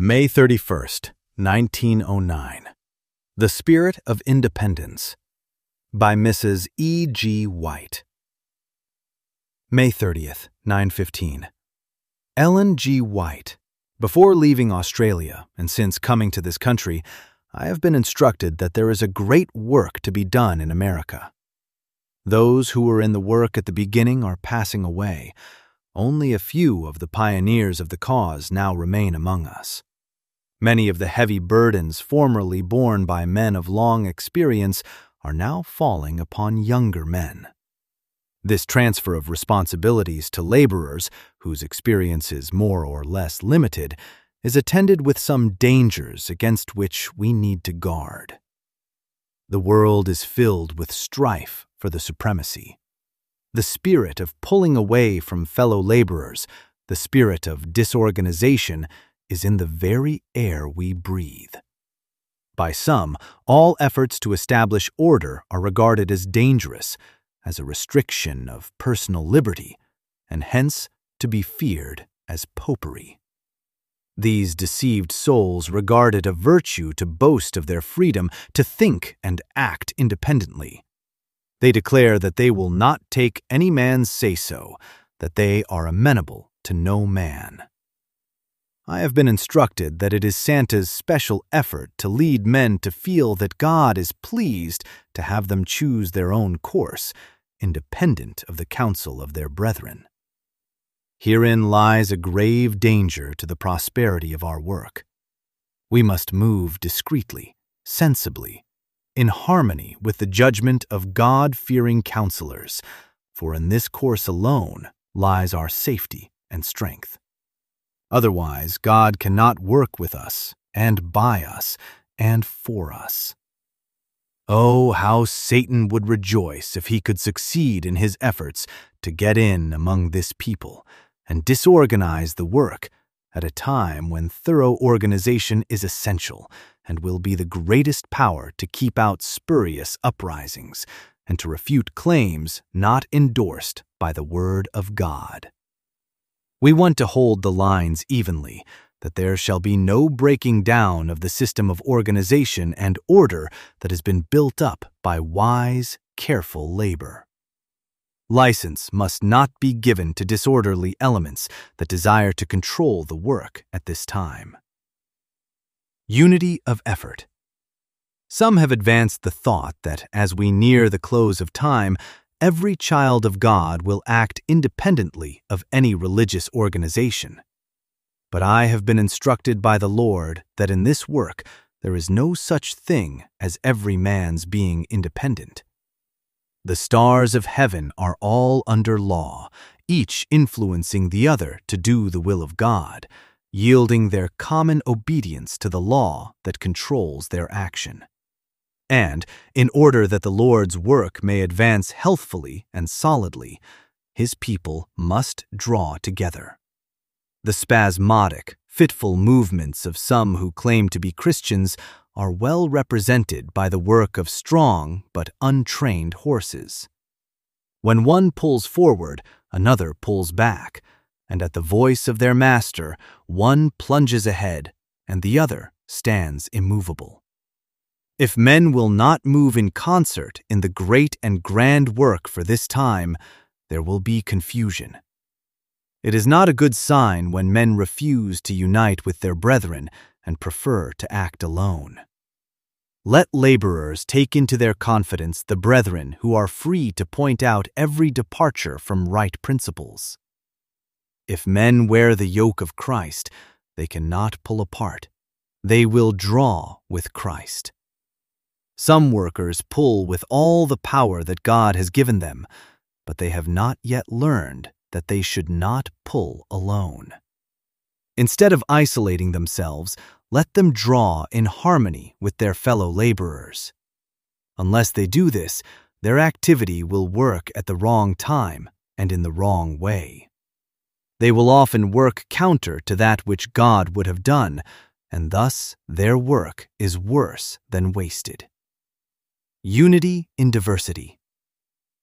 May 31st, 1909. The Spirit of Independence by Mrs. E. G. White. May 30th, 9:15. Ellen G. White. Before leaving Australia, and since coming to this country, I have been instructed that there is a great work to be done in America. Those who were in the work at the beginning are passing away. Only a few of the pioneers of the cause now remain among us. Many of the heavy burdens formerly borne by men of long experience are now falling upon younger men. This transfer of responsibilities to laborers, whose experience is more or less limited, is attended with some dangers against which we need to guard. The world is filled with strife for the supremacy. The spirit of pulling away from fellow laborers, the spirit of disorganization, is in the very air we breathe. By some, all efforts to establish order are regarded as dangerous, as a restriction of personal liberty, and hence to be feared as popery. These deceived souls regard it a virtue to boast of their freedom to think and act independently. They declare that they will not take any man's say-so, that they are amenable to no man. I have been instructed that it is Santa's special effort to lead men to feel that God is pleased to have them choose their own course, independent of the counsel of their brethren. Herein lies a grave danger to the prosperity of our work. We must move discreetly, sensibly, in harmony with the judgment of God-fearing counselors, for in this course alone lies our safety and strength. Otherwise, God cannot work with us, and by us, and for us. Oh, how Satan would rejoice if he could succeed in his efforts to get in among this people and disorganize the work at a time when thorough organization is essential and will be the greatest power to keep out spurious uprisings and to refute claims not endorsed by the Word of God. We want to hold the lines evenly, that there shall be no breaking down of the system of organization and order that has been built up by wise, careful labor. License must not be given to disorderly elements that desire to control the work at this time. Unity of effort. Some have advanced the thought that as we near the close of time, every child of God will act independently of any religious organization. But I have been instructed by the Lord that in this work there is no such thing as every man's being independent. The stars of heaven are all under law, each influencing the other to do the will of God, yielding their common obedience to the law that controls their action. And, in order that the Lord's work may advance healthfully and solidly, His people must draw together. The spasmodic, fitful movements of some who claim to be Christians are well represented by the work of strong but untrained horses. When one pulls forward, another pulls back, and at the voice of their master, one plunges ahead and the other stands immovable. If men will not move in concert in the great and grand work for this time, there will be confusion. It is not a good sign when men refuse to unite with their brethren and prefer to act alone. Let laborers take into their confidence the brethren who are free to point out every departure from right principles. If men wear the yoke of Christ, they cannot pull apart. They will draw with Christ. Some workers pull with all the power that God has given them, but they have not yet learned that they should not pull alone. Instead of isolating themselves, let them draw in harmony with their fellow laborers. Unless they do this, their activity will work at the wrong time and in the wrong way. They will often work counter to that which God would have done, and thus their work is worse than wasted. Unity in diversity.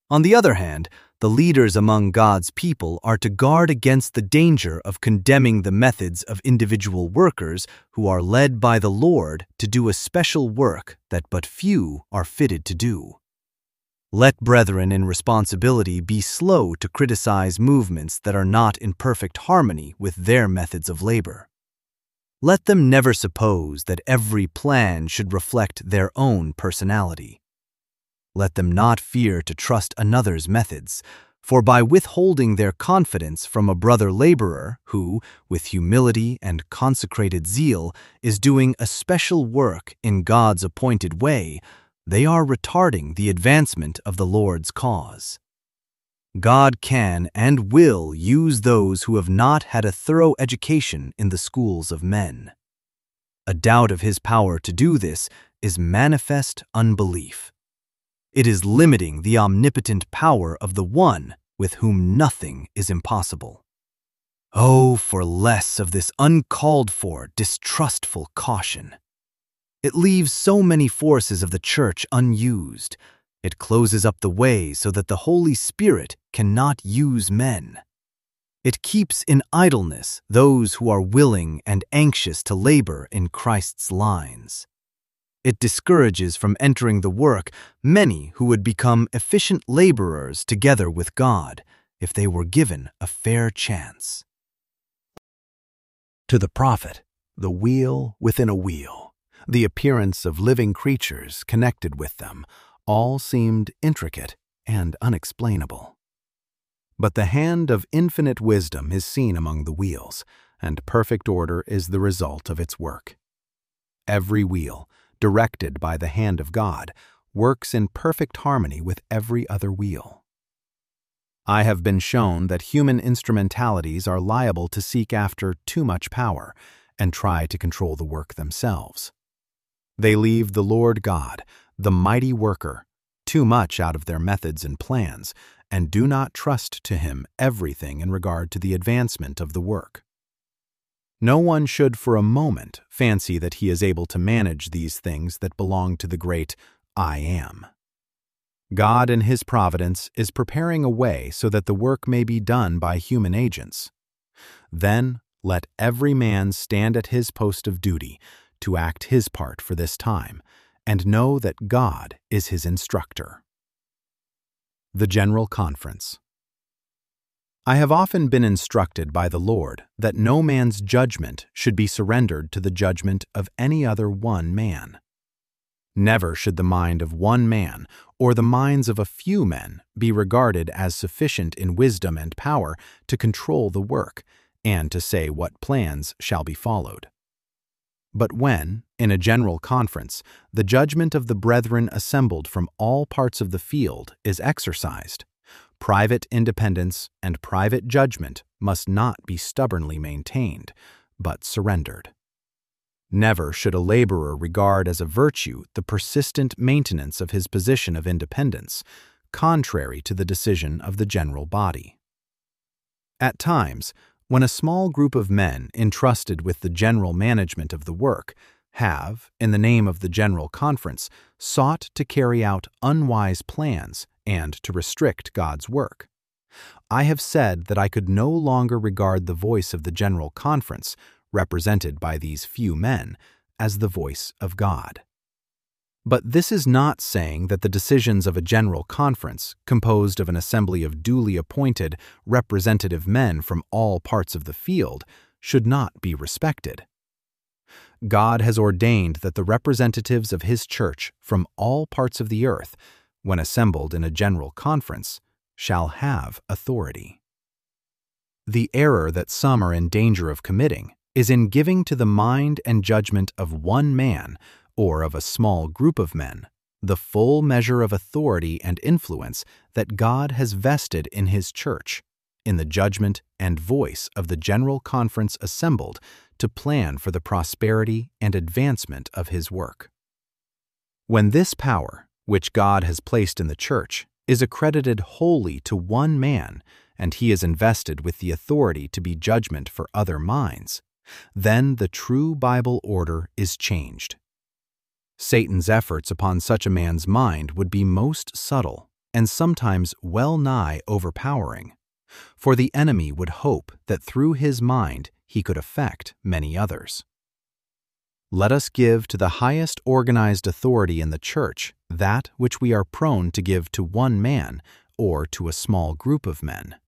On the other hand, the leaders among God's people are to guard against the danger of condemning the methods of individual workers who are led by the Lord to do a special work that but few are fitted to do. Let brethren in responsibility be slow to criticize movements that are not in perfect harmony with their methods of labor. Let them never suppose that every plan should reflect their own personality. Let them not fear to trust another's methods, for by withholding their confidence from a brother laborer who, with humility and consecrated zeal, is doing a special work in God's appointed way, they are retarding the advancement of the Lord's cause. God can and will use those who have not had a thorough education in the schools of men. A doubt of His power to do this is manifest unbelief. It is limiting the omnipotent power of the One with whom nothing is impossible. Oh, for less of this uncalled-for, distrustful caution! It leaves so many forces of the church unused. It closes up the way so that the Holy Spirit cannot use men. It keeps in idleness those who are willing and anxious to labor in Christ's lines. It discourages from entering the work many who would become efficient laborers together with God if they were given a fair chance. To the prophet, the wheel within a wheel, the appearance of living creatures connected with them, all seemed intricate and unexplainable. But the hand of infinite wisdom is seen among the wheels, and perfect order is the result of its work. Every wheel, directed by the hand of God, works in perfect harmony with every other wheel. I have been shown that human instrumentalities are liable to seek after too much power and try to control the work themselves. They leave the Lord God, the mighty worker, too much out of their methods and plans, and do not trust to Him everything in regard to the advancement of the work. No one should for a moment fancy that he is able to manage these things that belong to the great I Am. God in His providence is preparing a way so that the work may be done by human agents. Then let every man stand at his post of duty to act his part for this time, and know that God is his instructor. The General Conference. I have often been instructed by the Lord that no man's judgment should be surrendered to the judgment of any other one man. Never should the mind of one man or the minds of a few men be regarded as sufficient in wisdom and power to control the work and to say what plans shall be followed. But when, in a general conference, the judgment of the brethren assembled from all parts of the field is exercised, private independence and private judgment must not be stubbornly maintained, but surrendered. Never should a laborer regard as a virtue the persistent maintenance of his position of independence, contrary to the decision of the general body. At times, when a small group of men entrusted with the general management of the work have, in the name of the General Conference, sought to carry out unwise plans and to restrict God's work, I have said that I could no longer regard the voice of the General Conference, represented by these few men, as the voice of God. But this is not saying that the decisions of a general conference, composed of an assembly of duly appointed, representative men from all parts of the field, should not be respected. God has ordained that the representatives of His church from all parts of the earth, when assembled in a general conference, shall have authority. The error that some are in danger of committing is in giving to the mind and judgment of one man or of a small group of men the full measure of authority and influence that God has vested in His church, in the judgment and voice of the general conference assembled to plan for the prosperity and advancement of His work. When this power, which God has placed in the church, is accredited wholly to one man, and he is invested with the authority to be judgment for other minds, then the true Bible order is changed. Satan's efforts upon such a man's mind would be most subtle and sometimes well nigh overpowering, for the enemy would hope that through his mind he could affect many others. Let us give to the highest organized authority in the church that which we are prone to give to one man or to a small group of men.